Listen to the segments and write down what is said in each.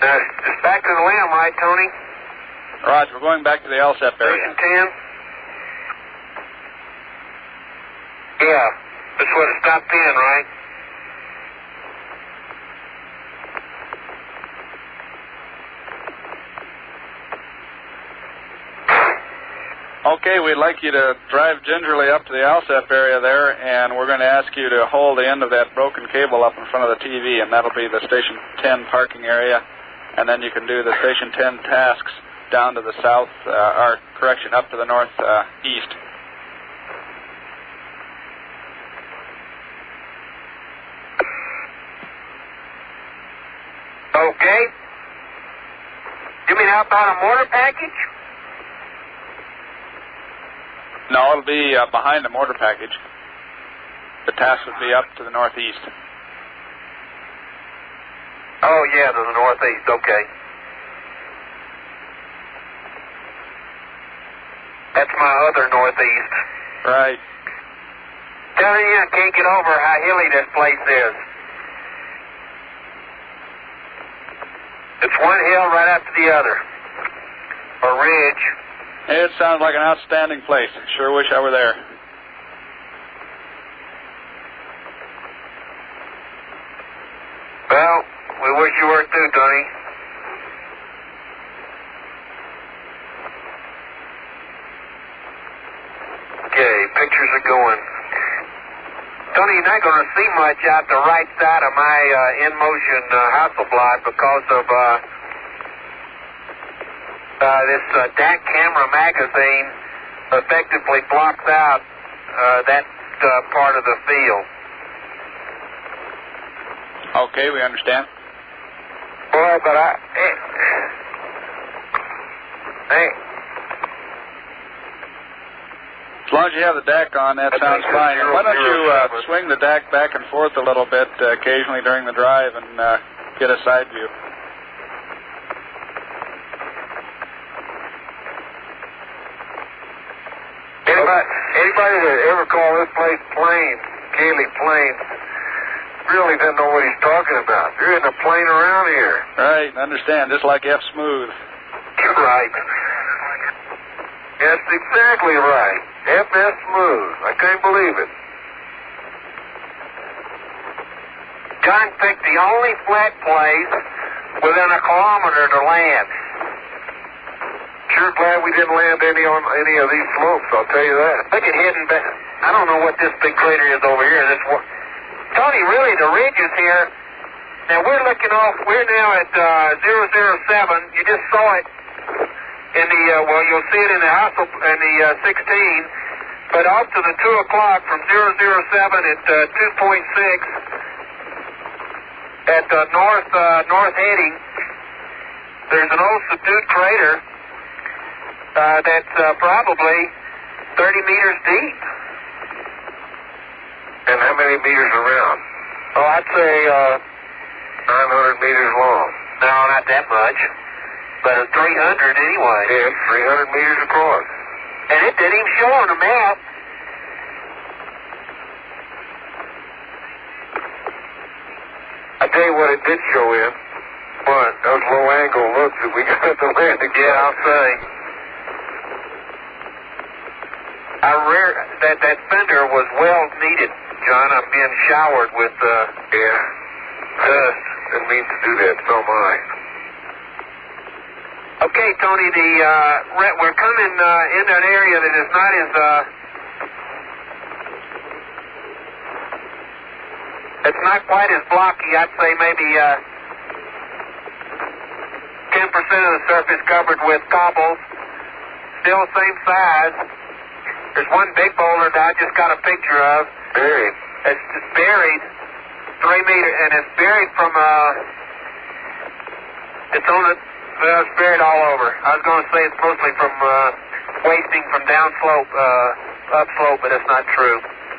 It's back to the limb, right, Tony? Roger, we're going back to the LSEP area. Station 10? Yeah, that's what it stopped in, right? Okay, we'd like you to drive gingerly up to the LSEP area there, and we're going to ask you to hold the end of that broken cable up in front of the TV, and that'll be the Station 10 parking area, and then you can do the Station 10 tasks down to the south, up to the northeast. Okay. You mean out about a mortar package? No, it'll be behind the mortar package. The task would be up to the northeast. Oh, yeah, to the northeast, okay. That's my other northeast. Right. Telling you, I can't get over how hilly this place is. It's one hill right after the other. A ridge. It sounds like an outstanding place. Sure wish I were there. Well, we wish you were too, Tony. Okay, pictures are going. Tony, you're not going to see much out the right side of my in-motion Hasselblad because of this DAC camera magazine effectively blocks out that part of the field. Okay, we understand. Boy, but hey. As long as you have the DAC on, that sounds fine. Why don't you swing the DAC back and forth a little bit occasionally during the drive and get a side view. Anybody that ever called this place Plains, Cayley Plains, really doesn't know what he's talking about. There isn't a plane around here. Right, understand, just like F Smooth. Right. That's exactly right. FS Smooth. I can't believe it. John picked the only flat place within a kilometer to land. Sure glad we didn't land any on any of these slopes, I'll tell you that. Look at hidden back. I don't know what this big crater is over here. Tony, really, the ridge is here. Now, we're looking off. We're now at 007. You just saw it in the, you'll see it in the 16. But off to the 2 o'clock from 007 at 2.6 at north heading, there's an old subdued crater that's probably 30 meters deep. And how many meters around? Oh, I'd say 900 meters long. No, not that much. But 300 anyway. Yeah, 300 meters across. And it didn't even show on the map. I tell you what it did show in. What? Those low angle looks that we got at the landing. Yeah, I'll say. That fender was well needed, John. I'm being showered with dust. Didn't mean to do that. So am I. Okay, Tony. We're coming in an area that is not as it's not quite as blocky. I'd say maybe 10% of the surface covered with cobbles. Still the same size. There's one big boulder that I just got a picture of. Buried. It's buried 3 meters, and it's buried from it's buried all over. I was going to say it's mostly from wasting from downslope, upslope, but it's not true.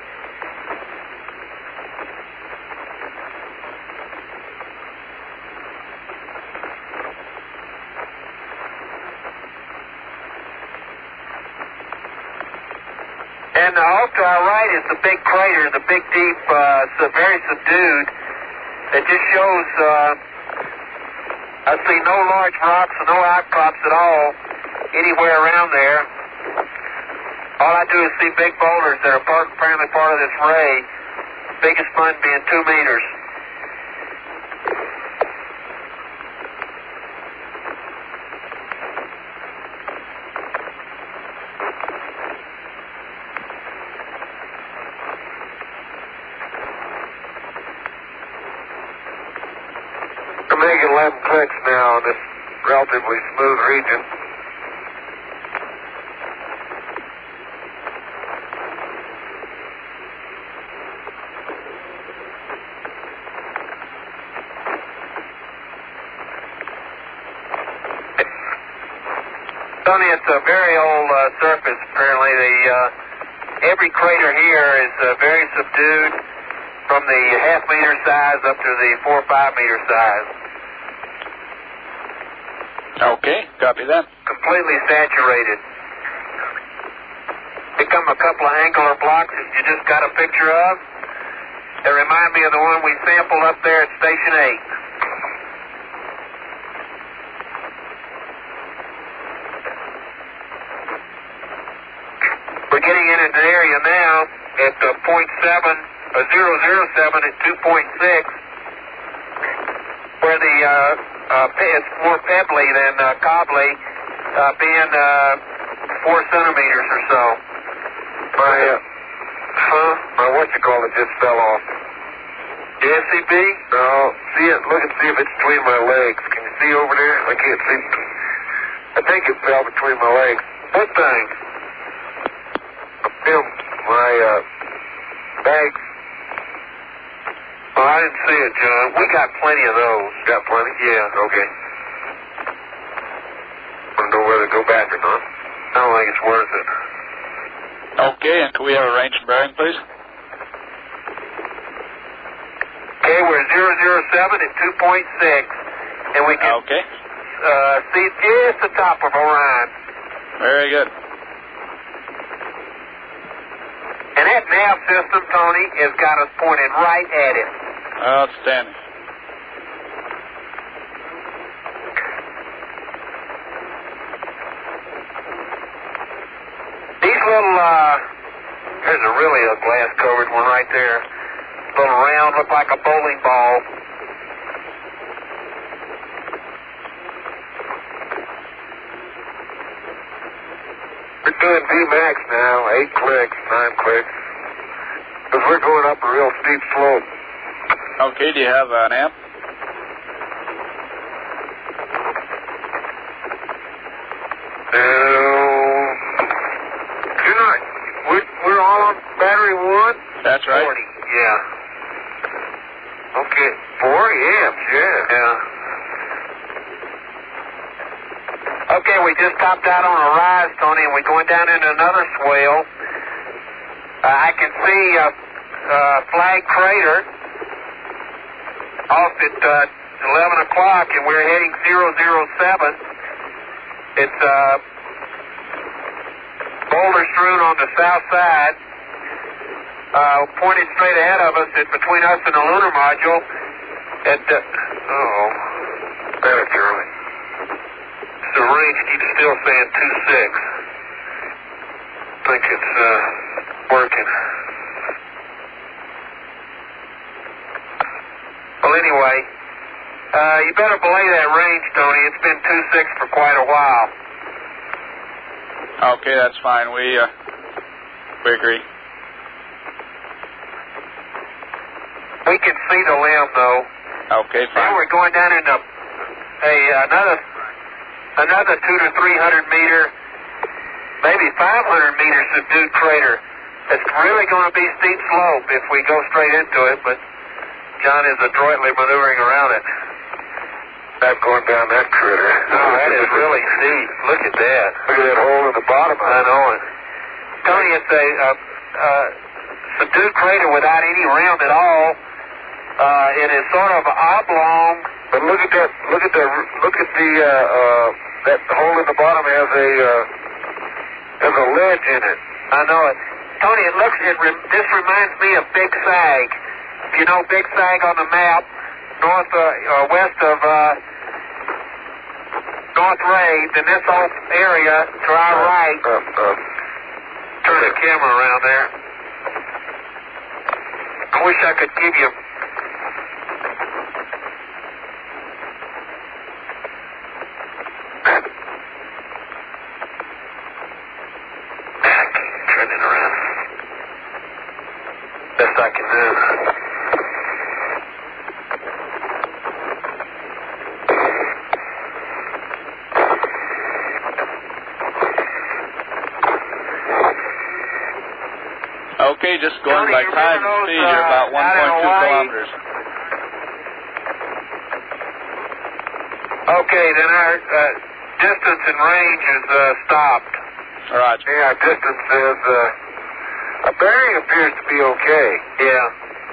And off to our right is the big crater, the big deep, very subdued. It just shows I see no large rocks or no outcrops at all anywhere around there. All I do is see big boulders that are apparently part of this ray, biggest one being 2 meters. I'm making 11 clicks now in this relatively smooth region. Tony, it's a very old surface, apparently. Every crater here is very subdued from the half-meter size up to the 4 or 5-meter size. Okay, copy that. Completely saturated. Become a couple of angular blocks that you just got a picture of. They remind me of the one we sampled up there at Station 8. We're getting in an area now at 0.7, 007 at 2.6, where the it's more pebbly than cobbly, being 4 centimeters or so. My whatchamacallit just fell off. The SCP? No, see it. Look and see if it's between my legs. Can you see over there? I can't see. I think it fell between my legs. What thing? My bags. Oh, I didn't see it, John. We got plenty of those. Got plenty? Yeah. Okay. I don't know whether to go back or not. I don't think it's worth it. Okay, and can we have a range and bearing, please? Okay, we're 007 at 2.6, and we can Okay. see just the top of Orion. Very good. And that nav system, Tony, has got us pointed right at it. Outstanding. These little, there's a really a glass-covered one right there. Little round, look like a bowling ball. We're doing VMAX now, 8 clicks, 9 clicks. Because we're going up a real steep slope. Okay, do you have an amp? We're all on battery 1? That's right. 40, yeah. Okay, 40 amps, yeah. Okay, we just topped out on a rise, Tony, and we're going down into another swale. I can see Flag Crater off at 11 o'clock, and we're heading 007. It's boulder strewn on the south side, pointed straight ahead of us, between us and the lunar module. Better, Charlie. The range keeps still saying 2.6. I think it's working. Well, anyway, you better belay that range, Tony. It's been 2.6 for quite a while. Okay, that's fine. We agree. We can see the limb, though. Okay, fine. Now we're going down into another 200 to 300 meter, maybe 500 meter subdued crater. It's really going to be steep slope if we go straight into it, but John is adroitly maneuvering around it. Not going down that critter. No, that is really steep. Look at that. Look at that hole in the bottom. I know it. Tony, it's a subdued crater without any rim at all. It is sort of oblong. But look at that. Look at the that hole in the bottom has a ledge in it. I know it. Tony, this reminds me of Big Sag. If you know Big Sag on the map, west of North Rays, and this whole area to our right. Turn the camera around there. I wish I could give you... Turn it around. Best I can do. Okay, just going Tony, by you time remember and those, speed, you're about out in 1.2 Hawaii? kilometers. Okay, then our distance and range is stopped. Roger. Yeah, our distance is, our bearing appears to be okay. Yeah.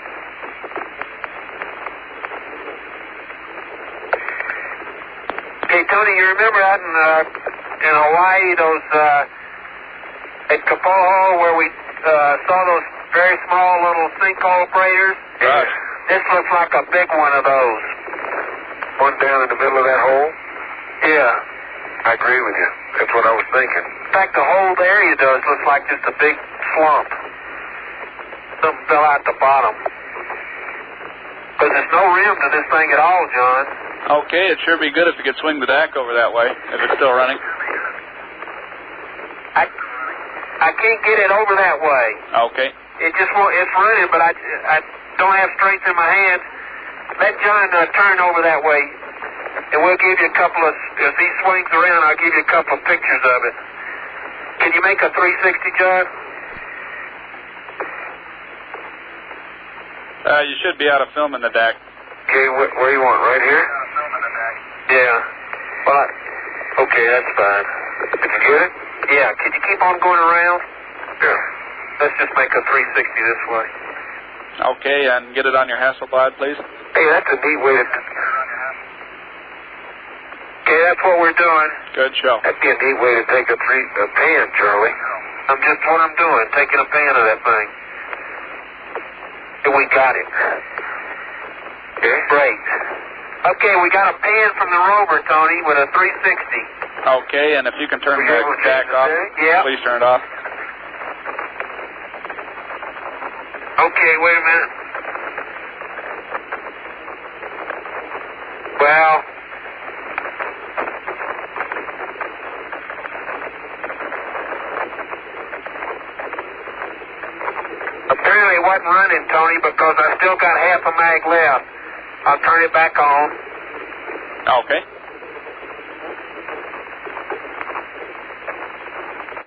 Hey, Tony, you remember out in Hawaii, those, at Kapoho, where we saw those very small little sinkhole craters? Right. This looks like a big one of those. One down in the middle of that hole? Yeah. I agree with you. That's what I was thinking. In fact, the whole area does look like just a big slump. Something fell out the bottom. Because there's no rim to this thing at all, John. Okay, it'd sure be good if you could swing the deck over that way, if it's still running. I can't get it over that way. Okay. It's running, but I don't have strength in my hands. Let John turn over that way, and we'll give you a couple of, if he swings around, I'll give you a couple of pictures of it. Can you make a 360, John? You should be out of film in the deck. Okay, where you want? Right here? Yeah. Well, okay, that's fine. Did you get it? Yeah. Can you keep on going around? Yeah. Let's just make a 360 this way. Okay, and get it on your Hasselblad, please. Hey, that's a neat way to... Okay, that's what we're doing. Good show. That'd be a neat way to take a pan, Charlie. I'm just what I'm doing, taking a pan of that thing. And we got it. Okay. Great. Okay, we got a pan from the rover, Tony, with a 360. Okay, and if you can turn We the able to jack change the off, setting? Yeah. please turn it off. Okay, wait a minute. Well, apparently it wasn't running, Tony, because I still got half a mag left. I'll turn it back on. Okay.